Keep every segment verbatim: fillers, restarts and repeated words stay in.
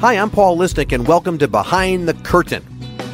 Hi, I'm Paul Lisnek, and welcome to Behind the Curtain.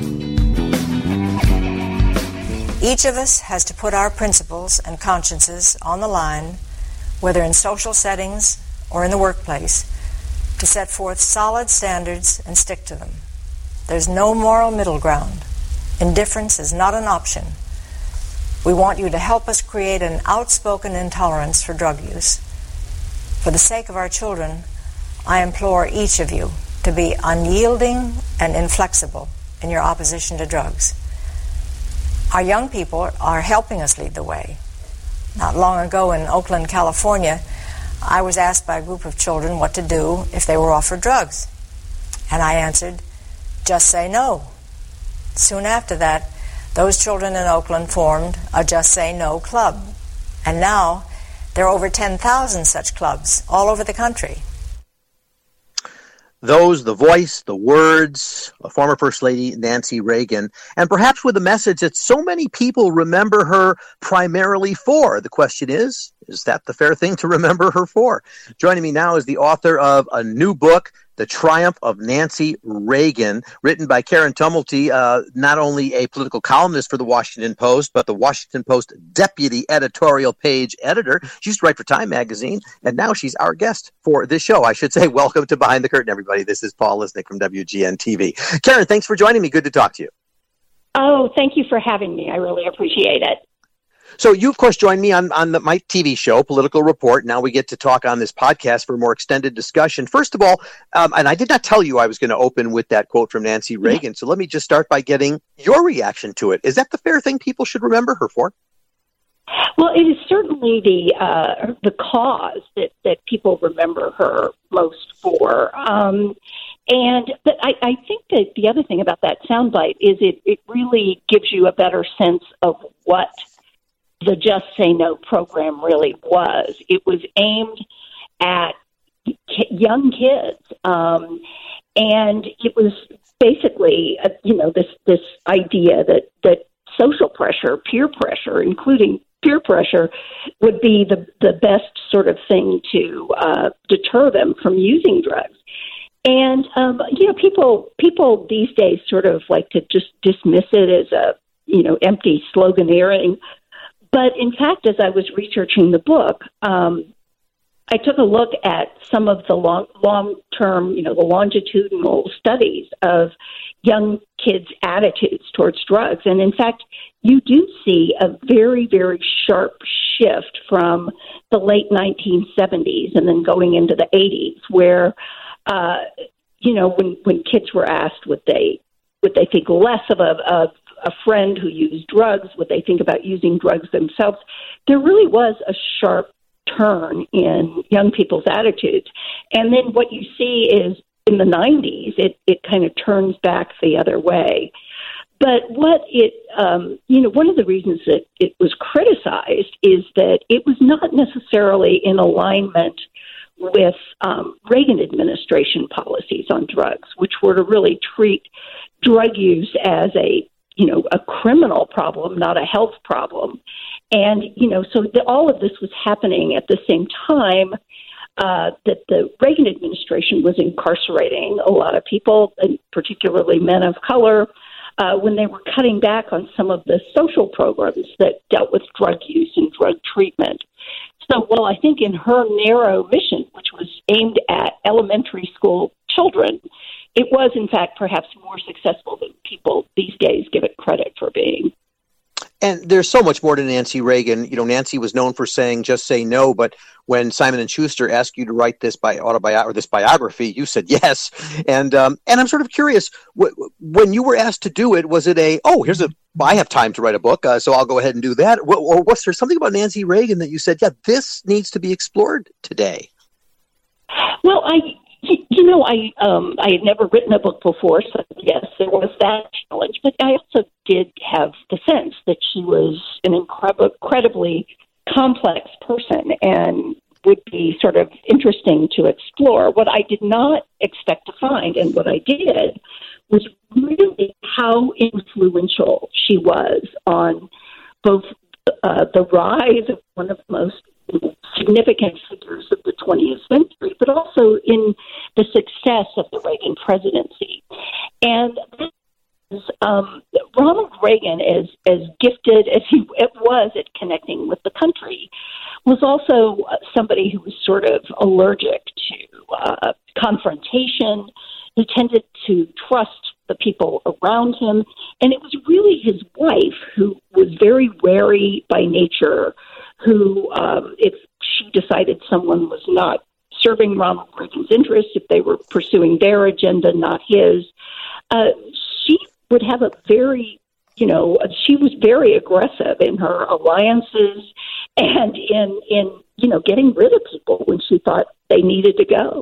Each of us has to put our principles and consciences on the line, whether in social settings or in the workplace, to set forth solid standards and stick to them. There's no moral middle ground. Indifference is not an option. We want you to help us create an outspoken intolerance for drug use. For the sake of our children, I implore each of you to be unyielding and inflexible in your opposition to drugs. Our young people are helping us lead the way. Not long ago in Oakland, California, I was asked by a group of children what to do if they were offered drugs. And I answered, just say no. Soon after that, those children in Oakland formed a Just Say No club. And now, there are over ten thousand such clubs all over the country. Those, the voice, the words of former First Lady Nancy Reagan, and perhaps with a message that so many people remember her primarily for. The question is, is that the fair thing to remember her for? Joining me now is the author of a new book, The Triumph of Nancy Reagan, written by Karen Tumulty, uh, not only a political columnist for the Washington Post, but the Washington Post deputy editorial page editor. She used to write for Time magazine, and now she's our guest for this show. I should say, welcome to Behind the Curtain, everybody. This is Paul Lisnek from W G N T V. Karen, thanks for joining me. Good to talk to you. Oh, thank you for having me. I really appreciate it. So you, of course, joined me on, on the, my T V show, Political Report. Now we get to talk on this podcast for a more extended discussion. First of all, um, and I did not tell you I was going to open with that quote from Nancy Reagan, so let me just start by getting your reaction to it. Is that the fair thing people should remember her for? Well, it is certainly the uh, the cause that, that people remember her most for. Um, and but I, I think that the other thing about that soundbite is it, it really gives you a better sense of what the Just Say No program really was. It was aimed at young kids, um, and it was basically, uh, you know, this this idea that that social pressure, peer pressure, including peer pressure, would be the the best sort of thing to uh, deter them from using drugs. And um, you know, people people these days sort of like to just dismiss it as a you know empty sloganeering. But in fact, as I was researching the book, um, I took a look at some of the long, long-term, you know, the longitudinal studies of young kids' attitudes towards drugs. And in fact, you do see a very, very sharp shift from the late nineteen seventies and then going into the eighties, where, uh, you know, when, when kids were asked would they would they think less of a, a a friend who used drugs, would they think about using drugs themselves? There really was a sharp turn in young people's attitudes. And then what you see is in the nineties, it, it kind of turns back the other way. But what it, um, you know, one of the reasons that it was criticized is that it was not necessarily in alignment with um, Reagan administration policies on drugs, which were to really treat drug use as a you know, a criminal problem, not a health problem. And, you know, so the, all of this was happening at the same time uh, that the Reagan administration was incarcerating a lot of people, and particularly men of color, uh, when they were cutting back on some of the social programs that dealt with drug use and drug treatment. So, well, I think in her narrow mission, which was aimed at elementary school children, it was, in fact, perhaps more successful than people these days give it credit for being. And there's so much more to Nancy Reagan. You know, Nancy was known for saying, just say no. But when Simon and Schuster asked you to write this bi- autobi- or this biography, you said yes. And um, and I'm sort of curious, w- when you were asked to do it, was it a, oh, here's a, I have time to write a book, uh, so I'll go ahead and do that? Or, or was there something about Nancy Reagan that you said, yeah, this needs to be explored today? Well, I... You know, I um, I had never written a book before, so yes, there was that challenge. But I also did have the sense that she was an incredible, incredibly complex person and would be sort of interesting to explore. What I did not expect to find, and what I did, was really how influential she was on both uh, the rise of one of the most significant figures of the twentieth century, but also in the success of the Reagan presidency. And um, Ronald Reagan, as, as gifted as he was at connecting with the country, was also somebody who was sort of allergic to uh, confrontation. He tended to trust the people around him, and it was really his wife who was very wary by nature, who, um, if she decided someone was not serving Ronald Reagan's interests, if they were pursuing their agenda, not his, uh, she would have a very, you know, she was very aggressive in her alliances and in, in you know, getting rid of people when she thought they needed to go.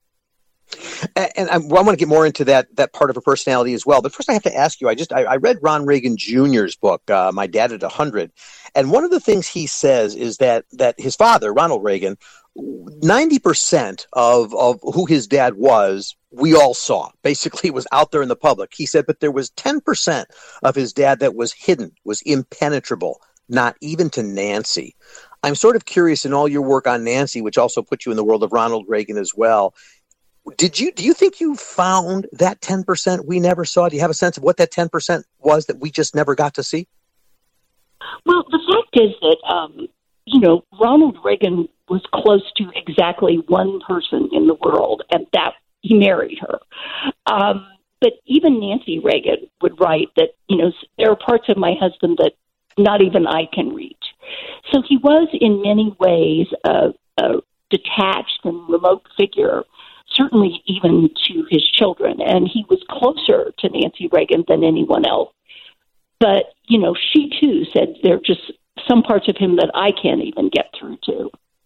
And I, well, I want to get more into that that part of her personality as well. But first, I have to ask you. I just I, I read Ron Reagan Junior's book, uh, My Dad at one hundred, and one of the things he says is that that his father, Ronald Reagan, ninety percent of of who his dad was, we all saw. Basically, it was out there in the public. He said, but there was ten percent of his dad that was hidden, was impenetrable, not even to Nancy. I'm sort of curious in all your work on Nancy, which also put you in the world of Ronald Reagan as well. Did you do you think you found that ten percent we never saw? Do you have a sense of what that ten percent was that we just never got to see? Well, the fact is that, um, you know, Ronald Reagan was close to exactly one person in the world, and that he married her. Um, but even Nancy Reagan would write that, you know, there are parts of my husband that not even I can reach. So he was in many ways a, a detached and remote figure, certainly even to his children. And he was closer to Nancy Reagan than anyone else. But, you know, she too said there are just some parts of him that I can't even get through to.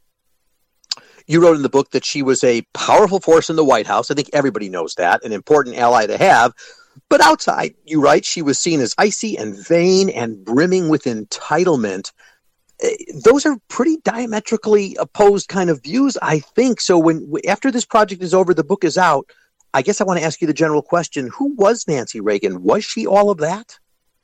You wrote in the book that she was a powerful force in the White House. I think everybody knows that, an important ally to have. But outside, you write, she was seen as icy and vain and brimming with entitlement. Those are pretty diametrically opposed kind of views, I think. So when after this project is over, the book is out, I guess I want to ask you the general question, who was Nancy Reagan? Was she all of that?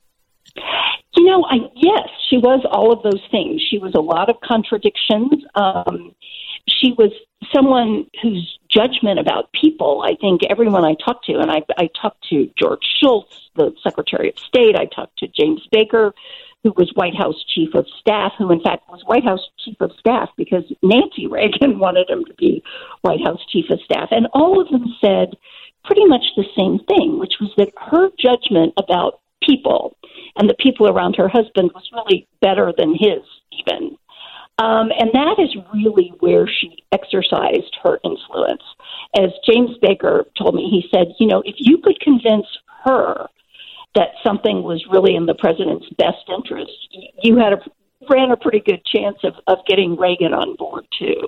You know, I, yes, she was all of those things. She was a lot of contradictions. Um, she was someone whose judgment about people, I think everyone I talked to, and I, I talked to George Shultz, the Secretary of State, I talked to James Baker, who was White House Chief of Staff, who in fact was White House Chief of Staff because Nancy Reagan wanted him to be White House Chief of Staff. And all of them said pretty much the same thing, which was that her judgment about people and the people around her husband was really better than his even. Um, and that is really where she exercised her influence. As James Baker told me, he said, you know, if you could convince her that something was really in the president's best interest, you had a, ran a pretty good chance of, of getting Reagan on board, too.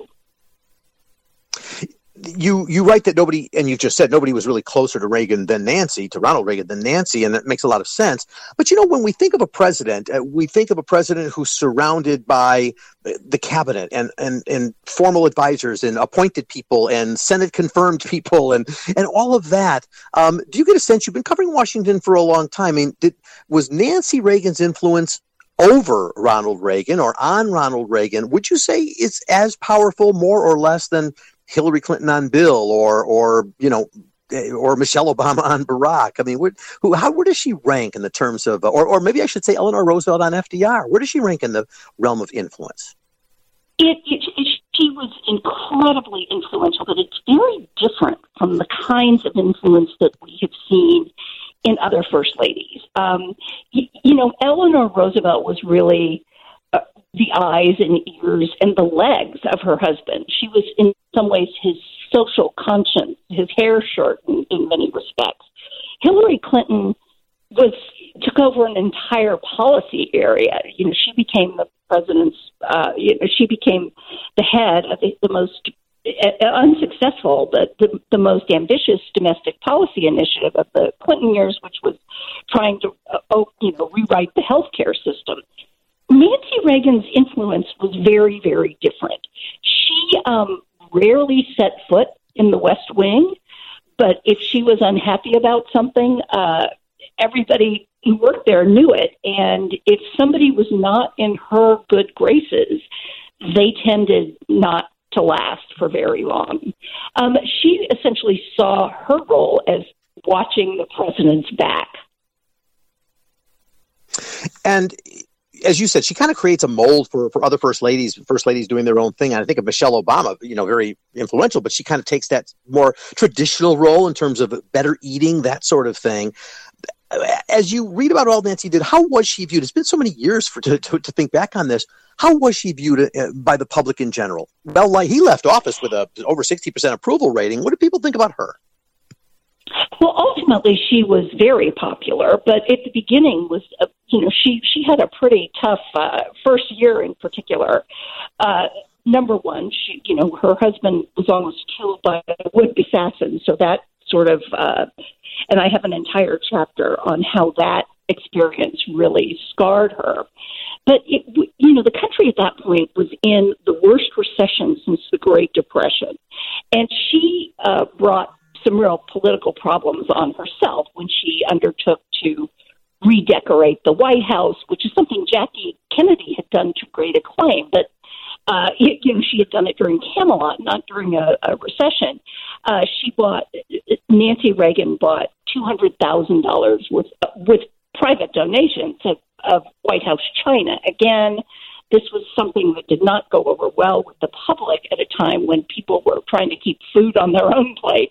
You you write that nobody, and you just said nobody was really closer to Reagan than Nancy, to Ronald Reagan than Nancy, and that makes a lot of sense. But, you know, when we think of a president, uh, we think of a president who's surrounded by the cabinet and, and, and formal advisors and appointed people and Senate-confirmed people and, and all of that. Um, do you get a sense, you've been covering Washington for a long time, I mean, did, was Nancy Reagan's influence over Ronald Reagan or on Ronald Reagan, would you say it's as powerful, more or less, than Hillary Clinton on Bill or, or you know, or Michelle Obama on Barack? I mean, where, who, how, where does she rank in the terms of, or, or maybe I should say Eleanor Roosevelt on F D R? Where does she rank in the realm of influence? It, it, it, she was incredibly influential, but it's very different from the kinds of influence that we have seen in other first ladies. Um, you, you know, Eleanor Roosevelt was really uh, the eyes and ears and the legs of her husband. She was in some ways his social conscience, his hair shirt in, in many respects. Hillary Clinton was took over an entire policy area. You know, she became the president's, uh, you know, she became the head of the, the most uh, unsuccessful, but the, the most ambitious domestic policy initiative of the Clinton years, which was trying to, uh, oh, you know, rewrite the healthcare system. Nancy Reagan's influence was very, very different. She um, rarely set foot in the West Wing, but if she was unhappy about something, uh, everybody who worked there knew it. And if somebody was not in her good graces, they tended not to last for very long. Um, she essentially saw her role as watching the president's back. And as you said, she kind of creates a mold for, for other first ladies, first ladies doing their own thing. And I think of Michelle Obama, you know, very influential, but she kind of takes that more traditional role in terms of better eating, that sort of thing. As you read about all Nancy did, how was she viewed? It's been so many years for to, to, to think back on this. How was she viewed uh, by the public in general? Well, like, he left office with a over sixty percent approval rating. What do people think about her? Well, ultimately, she was very popular, but at the beginning was, uh, you know, she, she had a pretty tough uh, first year in particular. Uh, number one, she, you know, her husband was almost killed by a would-be assassin, so that sort of, uh, and I have an entire chapter on how that experience really scarred her. But, it, you know, the country at that point was in the worst recession since the Great Depression, and she uh, brought some real political problems on herself when she undertook to redecorate the White House, which is something Jackie Kennedy had done to great acclaim. But, uh, you know, she had done it during Camelot, not during a, a recession. Uh, she bought, Nancy Reagan bought two hundred thousand dollars worth with private donations of, of White House china. Again, this was something that did not go over well with the public at a time when people were trying to keep food on their own plates.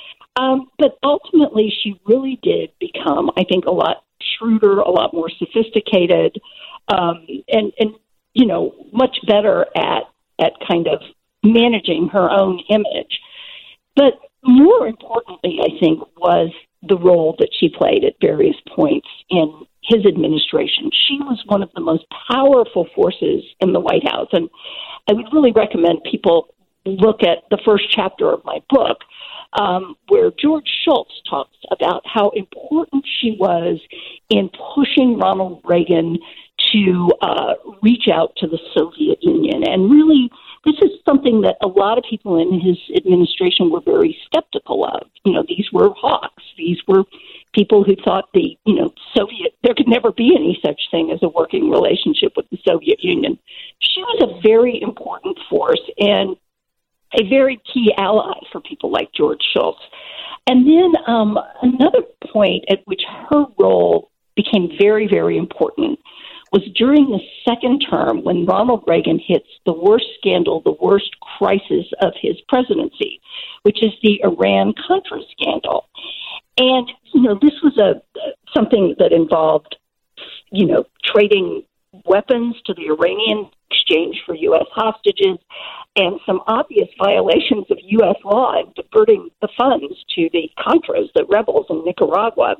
Um, but ultimately, she really did become, I think, a lot shrewder, a lot more sophisticated, um, and, and, you know, much better at, at kind of managing her own image. But more importantly, I think, was the role that she played at various points in his administration. She was one of the most powerful forces in the White House. And I would really recommend people look at the first chapter of my book, um, where George Shultz talks about how important she was in pushing Ronald Reagan to uh, reach out to the Soviet Union. And really, this is something that a lot of people in his administration were very skeptical of. You know, these were hawks. These were people who thought the, you know, Soviet, there could never be any such thing as a working relationship with the Soviet Union. She was a very important force and a very key ally for people like George Shultz. And then um, another point at which her role became very, very important was during the second term when Ronald Reagan hits the worst scandal, the worst crisis of his presidency, which is the Iran-Contra scandal. And, you know, this was a something that involved, you know, trading weapons to the Iranian exchange for U S hostages and some obvious violations of U S law and diverting the funds to the Contras, the rebels in Nicaragua.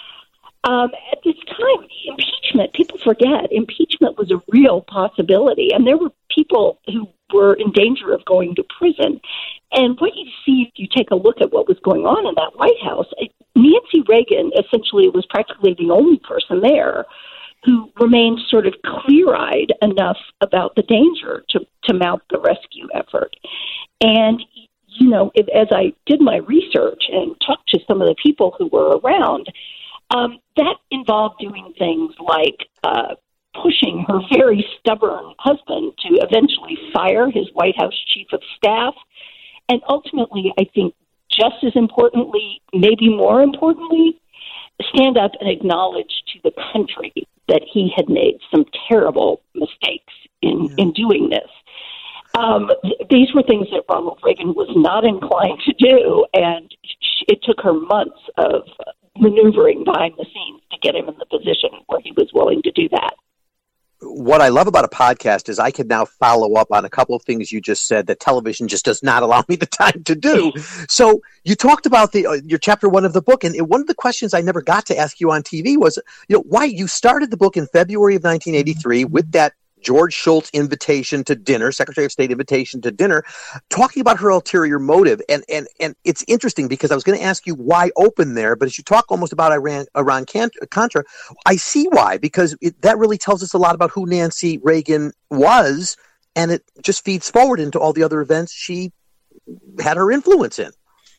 Um, at this time, impeachment, people forget, impeachment was a real possibility, and there were people who were in danger of going to prison. And what you see if you take a look at what was going on in that White House, Nancy Reagan essentially was practically the only person there who remained sort of clear-eyed enough about the danger to, to mount the rescue effort. And, you know, if, as I did my research and talked to some of the people who were around, Um, that involved doing things like uh, pushing her very stubborn husband to eventually fire his White House chief of staff. And ultimately, I think just as importantly, maybe more importantly, stand up and acknowledge to the country that he had made some terrible mistakes in, yeah. in doing this. Um, th- these were things that Ronald Reagan was not inclined to do, and sh- it took her months of maneuvering behind the scenes to get him in the position where he was willing to do that. What I love about a podcast is I can now follow up on a couple of things you just said that television just does not allow me the time to do. So you talked about the uh, your chapter one of the book, and one of the questions I never got to ask you on T V was, you know, why you started the book in February of nineteen eighty-three with that George Shultz invitation to dinner, Secretary of State invitation to dinner, talking about her ulterior motive. And and and it's interesting because I was going to ask you why open there, but as you talk almost about Iran, Iran Contra, I see why, because it, that really tells us a lot about who Nancy Reagan was, and it just feeds forward into all the other events she had her influence in.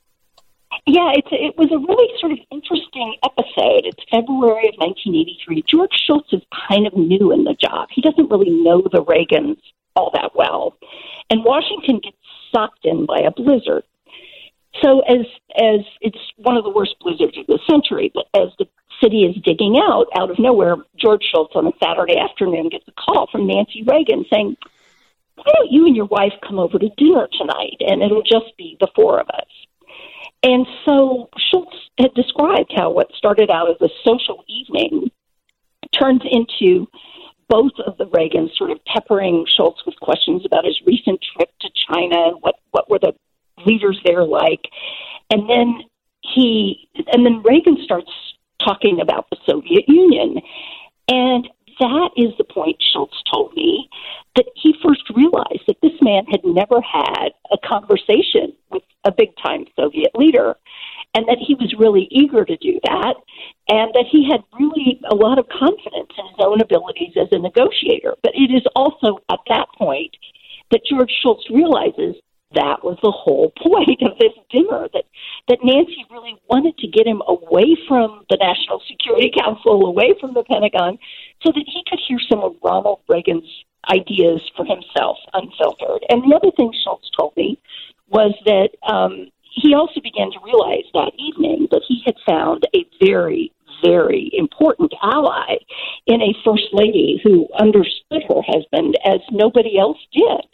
Yeah, it's, it was a really sort of interesting episode. It's February of nineteen eighty-three. George Shultz is kind of new in the job. He doesn't really know the Reagans all that well. And Washington gets sucked in by a blizzard. So as as it's one of the worst blizzards of the century, but as the city is digging out, out of nowhere, George Shultz on a Saturday afternoon gets a call from Nancy Reagan saying, why don't you and your wife come over to dinner tonight, and it'll just be the four of us. And so Shultz had described how what started out as a social evening turns into both of the Reagans sort of peppering Shultz with questions about his recent trip to China and what, what were the leaders there like. And then he, and then Reagan starts talking about the Soviet Union. And that is the point, Shultz told me, that he first realized that this man had never had a conversation with a big-time Soviet leader, and that he was really eager to do that, and that he had really a lot of confidence in his own abilities as a negotiator. But it is also at that point that George Shultz realizes that was the whole point of this dinner, that, that Nancy really wanted to get him away from the National Security Council, away from the Pentagon, so that he could hear some of Ronald Reagan's ideas for himself, unfiltered. And the other thing Shultz told me was that um, he also began to realize that evening that he had found a very, very important ally in a first lady who understood her husband as nobody else did.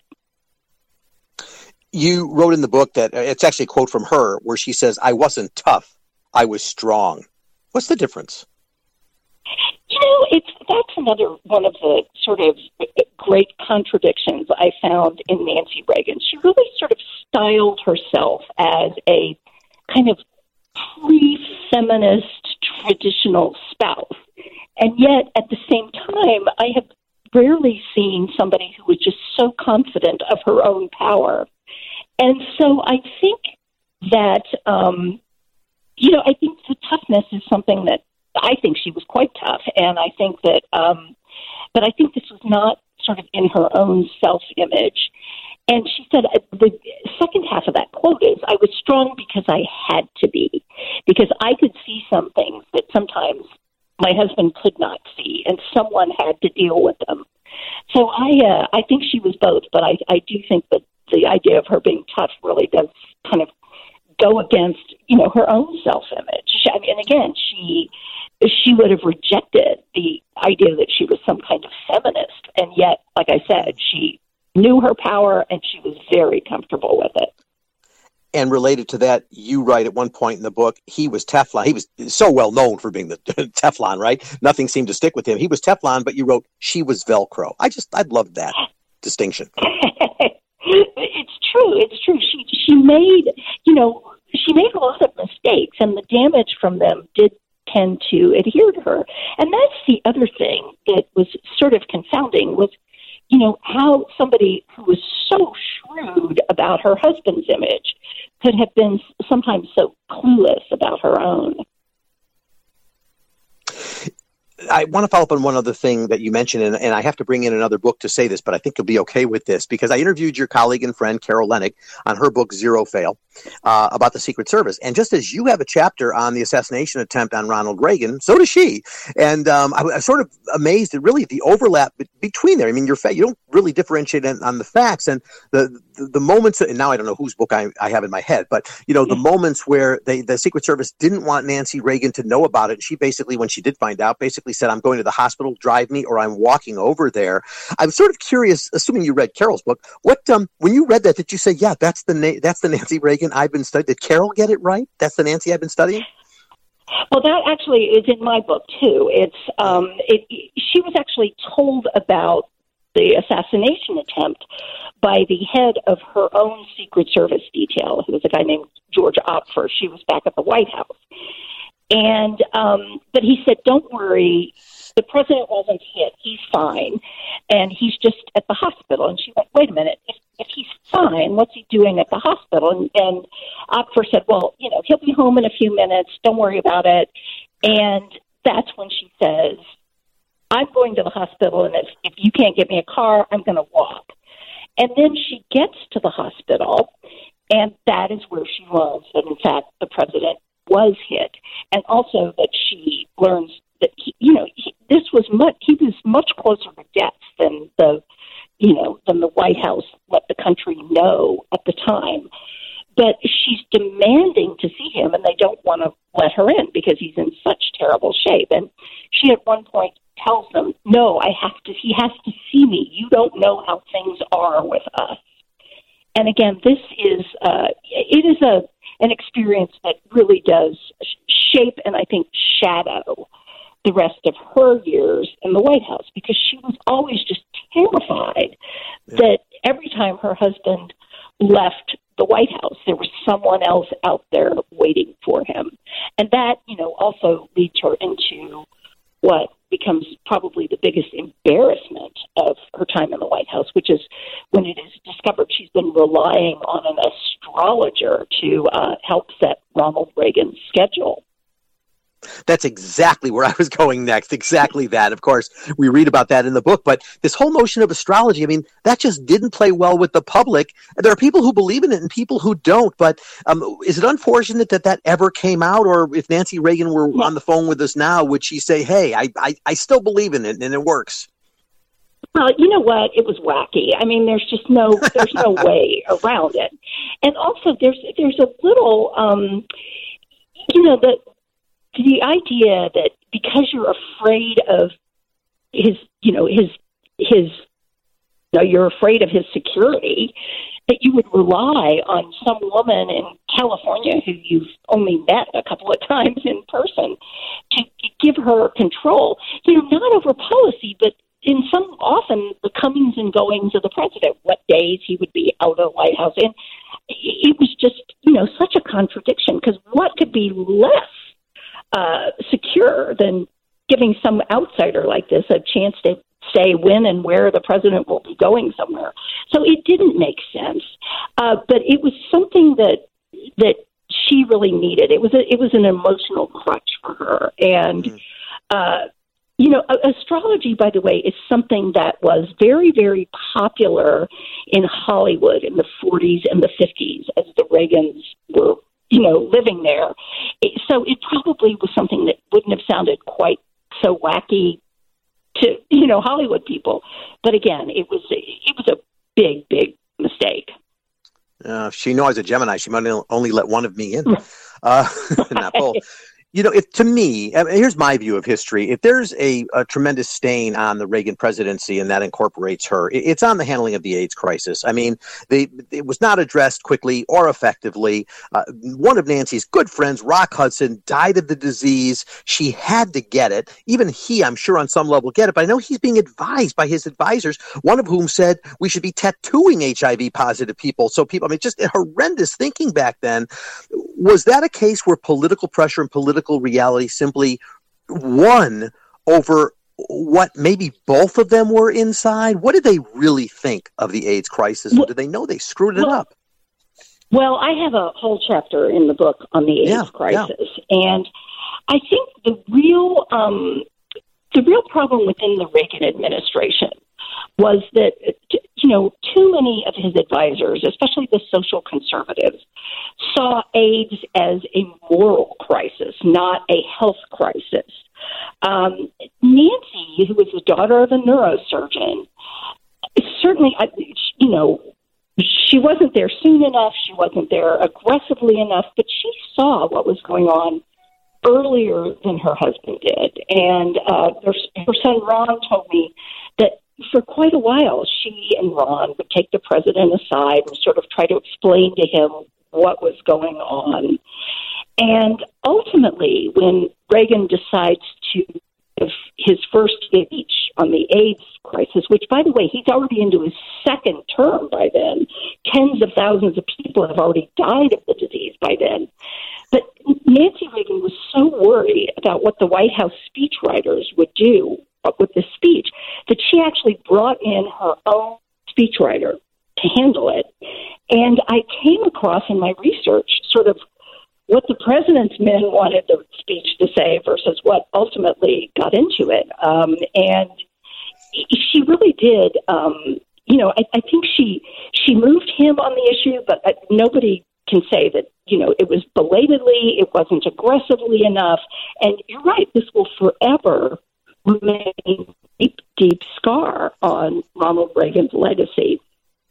You wrote in the book that it's actually a quote from her where she says, I wasn't tough, I was strong. What's the difference? You know, it's that's another one of the sort of great contradictions I found in Nancy Reagan. She really sort of styled herself as a kind of pre-feminist traditional spouse. And yet, at the same time, I have rarely seen somebody who was just so confident of her own power. And so I think that, um, you know, I think the toughness is something that I think she was quite tough. And I think that, um, but I think this was not sort of in her own self-image. And she said, uh, the second half of that quote is, I was strong because I had to be, because I could see some things that sometimes my husband could not see, and someone had to deal with them. So I, uh, I think she was both, but I, I do think that the idea of her being tough really does kind of go against, you know, her own self-image. I mean, again, she she would have rejected the idea that she was some kind of feminist, and yet, like I said, she knew her power and she was very comfortable with it. And related to that, you write at one point in the book, he was Teflon. He was so well known for being the Teflon, right? Nothing seemed to stick with him. He was Teflon, but you wrote, she was Velcro. I just, I loved that distinction. It's true. It's true. She she made, you know, she made a lot of mistakes, and the damage from them did tend to adhere to her. And that's the other thing that was sort of confounding was, you know, how somebody who was so shrewd about her husband's image could have been sometimes so clueless about her own. I want to follow up on one other thing that you mentioned, and, and I have to bring in another book to say this, but I think you'll be okay with this, because I interviewed your colleague and friend, Carol Leonnig, on her book, Zero Fail, uh, about the Secret Service. And just as you have a chapter on the assassination attempt on Ronald Reagan, so does she. And um, I, I was sort of amazed at really the overlap be- between there. I mean, you're fa- you don't really differentiate on, on the facts, and the, the, the moments, and now I don't know whose book I, I have in my head, but, you know, the moments where they, the Secret Service didn't want Nancy Reagan to know about it. She basically, when she did find out, basically said, I'm going to the hospital, drive me, or I'm walking over there. I'm sort of curious, assuming you read Carol's book, what um, when you read that, did you say, yeah, that's the na- that's the Nancy Reagan I've been studying? Did Carol get it right? That's the Nancy I've been studying? Well, that actually is in my book, too. It's um, it, she was actually told about the assassination attempt by the head of her own Secret Service detail, who was a guy named George Opfer. She was back at the White House. And, um, but he said, don't worry, the president wasn't hit. He's fine. And he's just at the hospital. And she went, wait a minute, if, if he's fine, what's he doing at the hospital? And, and Opfer said, well, you know, he'll be home in a few minutes. Don't worry about it. And that's when she says, I'm going to the hospital, and if, if you can't get me a car, I'm going to walk. And then she gets to the hospital, and that is where she learns that, in fact, the president was hit, and also that she learns that he, you know he, this was much he was much closer to death than the you know than the let her in because he's in such terrible shape. And she at one point tells them, no, I have to, he has to see me. You don't know how things are with us. And again, this is, uh, it is a, an experience that really does shape and I think shadow the rest of her years in the White House, because she was always just terrified yeah. that every time her husband left the White House, there was someone else out there waiting for him. And that, you know, also leads her into what becomes probably the biggest embarrassment of her time in the White House, which is when it is discovered she's been relying on an astrologer to uh, help set Ronald Reagan's schedule. That's exactly where I was going next. Exactly that. Of course, we read about that in the book. But this whole notion of astrology, I mean, that just didn't play well with the public. There are people who believe in it and people who don't. But um, is it unfortunate that that ever came out? Or if Nancy Reagan were on the phone with us now, would she say, hey, I, I, I still believe in it and it works? Well, you know what? It was wacky. I mean, there's just no there's no way around it. And also, there's there's a little, um, you know, the the idea that because you're afraid of his, you know, his his, you know, you're afraid of his security, that you would rely on some woman in California who you've only met a couple of times in person to give her control. You know, not over policy, but in some often the comings and goings of the president, what days he would be out of the White House. And it was just, you know, such a contradiction, because what could be less uh, secure than giving some outsider like this a chance to say when and where the president will be going somewhere. So it didn't make sense. Uh, but it was something that that she really needed. It was a, it was an emotional crutch for her. And, mm. uh, you know, astrology, by the way, is something that was very, very popular in Hollywood in the forties and the fifties as the Reagans were, you know, living there. It, so it probably was something that wouldn't have sounded quite so wacky to, you know, Hollywood people. But again, it was a, it was a big, big mistake. Uh, if she knew I was a Gemini, she might only let one of me in. Uh, in that poll. You know, if, to me, I mean, here's my view of history. If there's a, a tremendous stain on the Reagan presidency and that incorporates her, it, it's on the handling of the AIDS crisis. I mean, they, it was not addressed quickly or effectively. Uh, one of Nancy's good friends, Rock Hudson, died of the disease. She had to get it. Even he, I'm sure, on some level get it. But I know he's being advised by his advisors, one of whom said we should be tattooing H I V positive people. So people, I mean, just horrendous thinking back then. Was that a case where political pressure and political reality simply won over what maybe both of them were inside? What did they really think of the AIDS crisis? Well, or did they know they screwed it well, up? Well, I have a whole chapter in the book on the AIDS yeah, crisis. Yeah. And I think the real, um, the real problem within the Reagan administration was that, you know, too many of his advisors, especially the social conservatives, saw AIDS as a moral crisis, not a health crisis. Um, Nancy, who was the daughter of a neurosurgeon, certainly, you know, she wasn't there soon enough, she wasn't there aggressively enough, but she saw what was going on earlier than her husband did. And uh, her, her son Ron told me that for quite a while, she and Ron would take the president aside and sort of try to explain to him what was going on. And ultimately, when Reagan decides to give his first speech on the AIDS crisis, which, by the way, he's already into his second term by then, tens of thousands of people have already died of the disease by then. But Nancy Reagan was so worried about what the White House speechwriters would do with this speech that she actually brought in her own speechwriter to handle it. And I came across in my research sort of what the president's men wanted the speech to say versus what ultimately got into it. Um, and she really did, um, you know, I, I think she she moved him on the issue, but uh, nobody can say that, you know, it was belatedly, it wasn't aggressively enough. And you're right, this will forever remain a deep, deep scar on Ronald Reagan's legacy.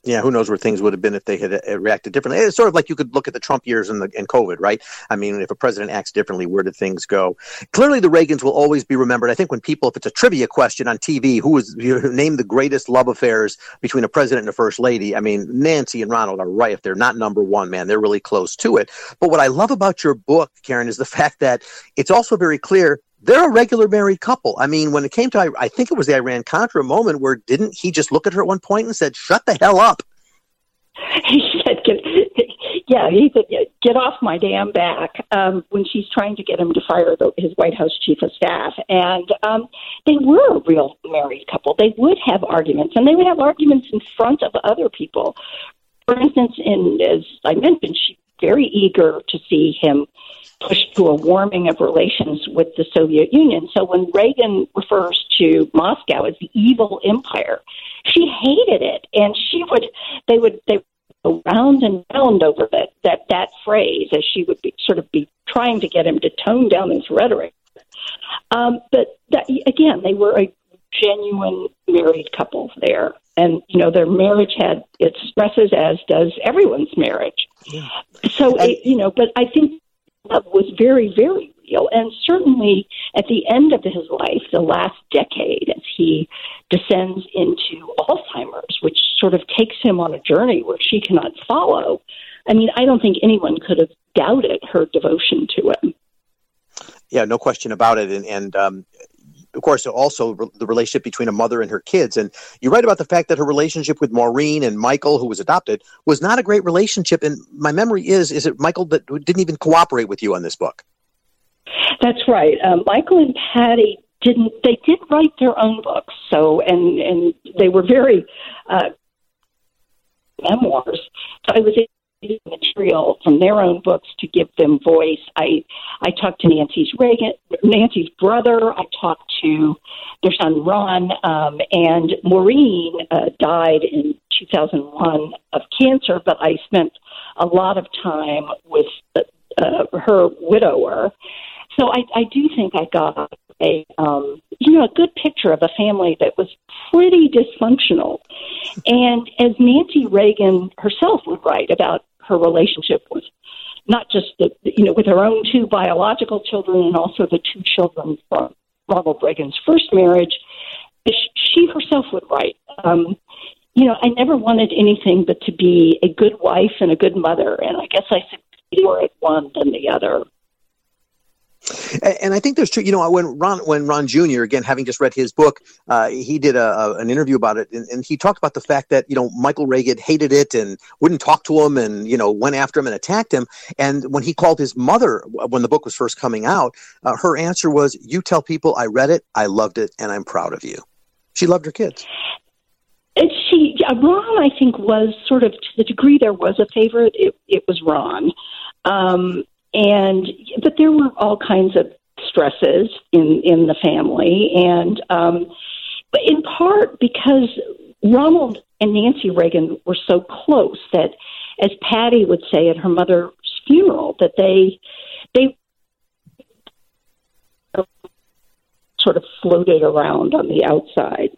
Yeah, who knows where things would have been if they had uh, reacted differently. It's sort of like you could look at the Trump years and, the, and COVID, right? I mean, if a president acts differently, where did things go? Clearly, the Reagans will always be remembered. I think when people, if it's a trivia question on T V, who was you know, name the greatest love affairs between a president and a first lady? I mean, Nancy and Ronald are right. If they're not number one, man, they're really close to it. But what I love about your book, Karen, is the fact that it's also very clear they're a regular married couple. I mean, when it came to, I think it was the Iran-Contra moment where didn't he just look at her at one point and said, shut the hell up? He said, get, yeah, he said, get off my damn back um, when she's trying to get him to fire the, his White House chief of staff. And um, they were a real married couple. They would have arguments, and they would have arguments in front of other people. For instance, in, as I mentioned, she's very eager to see him pushed to a warming of relations with the Soviet Union. So when Reagan refers to Moscow as the evil empire, she hated it, and she would they would they would go round and round over that that that phrase as she would be sort of be trying to get him to tone down his rhetoric. Um, but that, again, they were a genuine married couple there, and you know their marriage had its stresses, as does everyone's marriage. Yeah. So it, you know, but I think love was very, very real. And certainly at the end of his life, the last decade, as he descends into Alzheimer's, which sort of takes him on a journey where she cannot follow. I mean, I don't think anyone could have doubted her devotion to him. Yeah, no question about it. And, and um, of course, also re- the relationship between a mother and her kids. And you write about the fact that her relationship with Maureen and Michael, who was adopted, was not a great relationship. And my memory is, is it Michael that didn't even cooperate with you on this book? That's right. Um, Michael and Patty didn't, they did write their own books. So, and, and they were very uh, memoirs. So I was material from their own books to give them voice. I I talked to Nancy's Reagan, Nancy's brother. I talked to their son Ron, um, and Maureen uh, died in two thousand one of cancer. But I spent a lot of time with uh, her widower, so I, I do think I got a um, you know a good picture of a family that was pretty dysfunctional. And as Nancy Reagan herself would write about her relationship with not just the, you know, with her own two biological children and also the two children from Ronald Reagan's first marriage, she herself would write, um, you know, I never wanted anything but to be a good wife and a good mother, and I guess I succeeded more at one than the other. And I think there's true, you know, when Ron, when Ron Junior, again, having just read his book, uh, he did a, a, an interview about it. And, and he talked about the fact that, you know, Michael Reagan hated it and wouldn't talk to him and, you know, went after him and attacked him. And when he called his mother, when the book was first coming out, uh, her answer was, you tell people I read it, I loved it, and I'm proud of you. She loved her kids. And she, Ron, I think, was sort of, to the degree there was a favorite, it, it was Ron. Um And but there were all kinds of stresses in, in the family, and um, but in part because Ronald and Nancy Reagan were so close that, as Patty would say at her mother's funeral, that they they sort of floated around on the outside.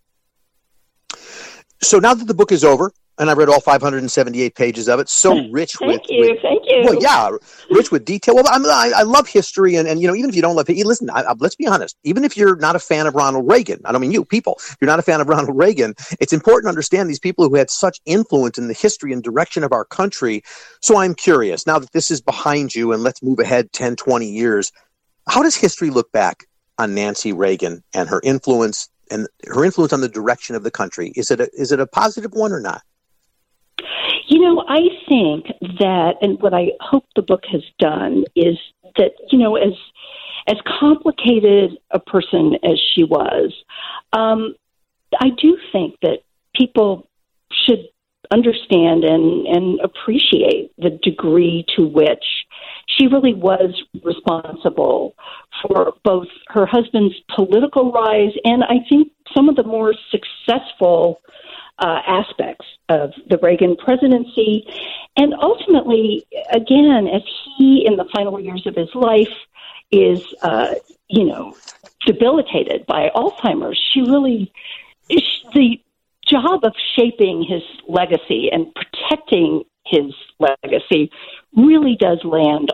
So now that the book is over, and I read all five hundred seventy-eight pages of it. So rich thank with, you, with, thank you. Well, yeah, rich with detail. Well, I'm, I, I love history, and, and you know, even if you don't love it, listen. I, I, let's be honest. Even if you're not a fan of Ronald Reagan, I don't mean you, people. If you're not a fan of Ronald Reagan, it's important to understand these people who had such influence in the history and direction of our country. So I'm curious, now that this is behind you, and let's move ahead ten, twenty years. How does history look back on Nancy Reagan and her influence and her influence on the direction of the country? Is it a, is it a positive one or not? You know, I think that, and what I hope the book has done is that, you know, as as complicated a person as she was, um, I do think that people should understand and, and appreciate the degree to which she really was responsible for both her husband's political rise and I think some of the more successful Uh, aspects of the Reagan presidency. And ultimately, again, as he, in the final years of his life, is, uh, you know, debilitated by Alzheimer's, she really, the job of shaping his legacy and protecting his legacy really does land.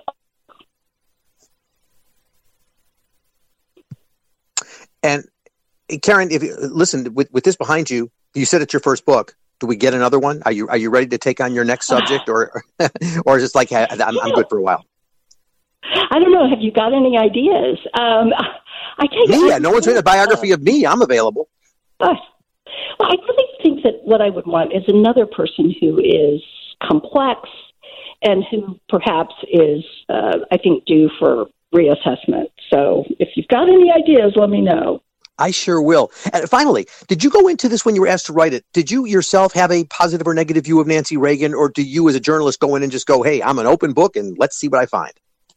And Karen, if you, listen, with, with this behind you, you said it's your first book. Do we get another one? Are you are you ready to take on your next subject, or or is it like I'm, I'm good for a while? I don't know. Have you got any ideas? Um, I take me. Yeah, no one's written a biography of me. I'm available. Uh, well, I really think that what I would want is another person who is complex and who perhaps is, uh, I think, due for reassessment. So if you've got any ideas, let me know. I sure will. And finally, did you go into this when you were asked to write it? Did you yourself have a positive or negative view of Nancy Reagan, or do you as a journalist go in and just go, hey, I'm an open book and let's see what I find?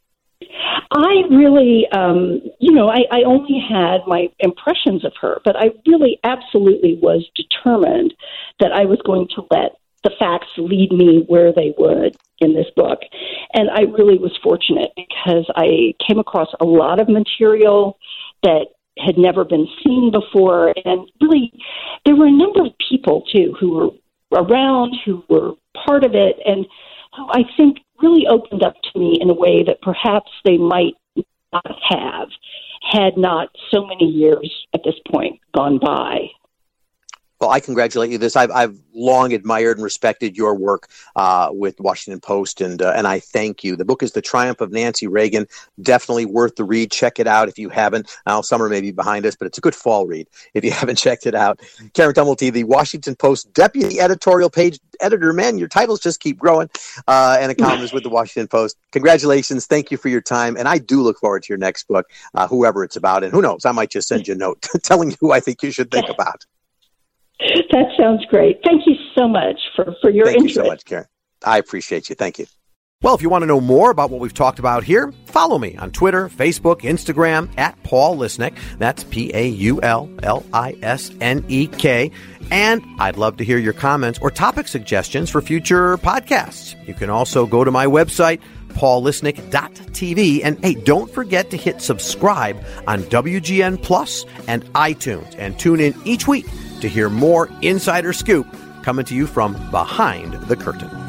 I really, um, you know, I, I only had my impressions of her, but I really absolutely was determined that I was going to let the facts lead me where they would in this book. And I really was fortunate because I came across a lot of material that had never been seen before. And really, there were a number of people, too, who were around, who were part of it, and who I think really opened up to me in a way that perhaps they might not have had not so many years at this point gone by. Well, I congratulate you. This I've I've long admired and respected your work uh, with Washington Post, and uh, and I thank you. The book is The Triumph of Nancy Reagan. Definitely worth the read. Check it out if you haven't. Now, summer may be behind us, but it's a good fall read if you haven't checked it out. Karen Tumulty, the Washington Post deputy editorial page editor. Man, your titles just keep growing, uh, and a columnist with the Washington Post. Congratulations. Thank you for your time, and I do look forward to your next book, uh, whoever it's about, and who knows, I might just send you a note telling you who I think you should think about. That sounds great. Thank you so much for, for your Thank interest. Thank you so much, Karen. I appreciate you. Thank you. Well, if you want to know more about what we've talked about here, follow me on Twitter, Facebook, Instagram, at Paul Lisnek. That's P A U L L I S N E K. And I'd love to hear your comments or topic suggestions for future podcasts. You can also go to my website, paul lisnek dot t v. And hey, don't forget to hit subscribe on W G N Plus and iTunes, and tune in each week to hear more insider scoop coming to you from behind the curtain.